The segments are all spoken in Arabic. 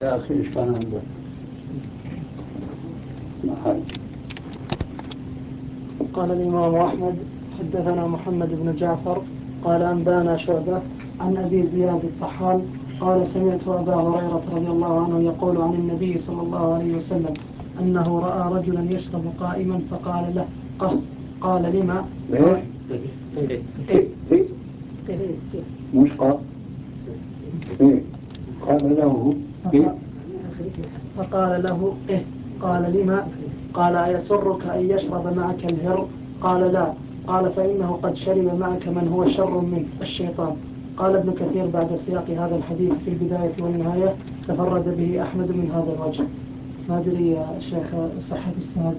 يا أخي إيش كان عندك؟ محل. قال الإمام أحمد: حدثنا محمد بن جعفر قال أنبانا شعبة عن أبي زياد الطحان قال سمعت أبا هريرة رضي الله عنه يقول عن النبي صلى الله عليه وسلم أنه رأى رجلا يشرب قائما فقال له: قال لما؟ مش قال قال له فقال له: قال لما؟ قال: أيسرك أن يشرب معك الهر؟ قال: لا. قال: فإنه قد شرب معك من هو شر منه، الشيطان. قال ابن كثير بعد سياق هذا الحديث في البداية والنهاية: تفرد به أحمد من هذا الوجه. ما أدري يا شيخ صحة السند.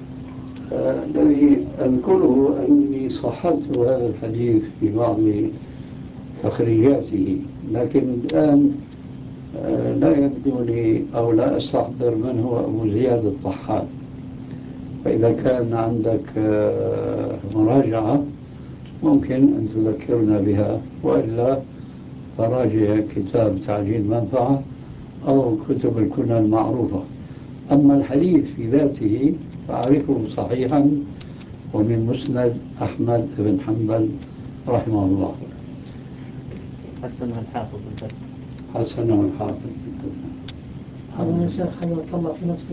الذي أذكره أني صححت هذا الحديث في بعض تخريجاته، لكن الآن لا يبدو لي أو لا أستحضر من هو أبو زياد الطحان. فإذا كان عندك مراجعة ممكن أن تذكرنا بها، وإلا فراجع كتاب تعجيل منفعة أو كتب الكنى المعروفة. أما الحديث في ذاته فأعرفه صحيحا ومن مسند أحمد بن حنبل رحمه الله. حسنه الحافظ حسنه الحافظ. هذا يا شيخ حياك الله في نفسه.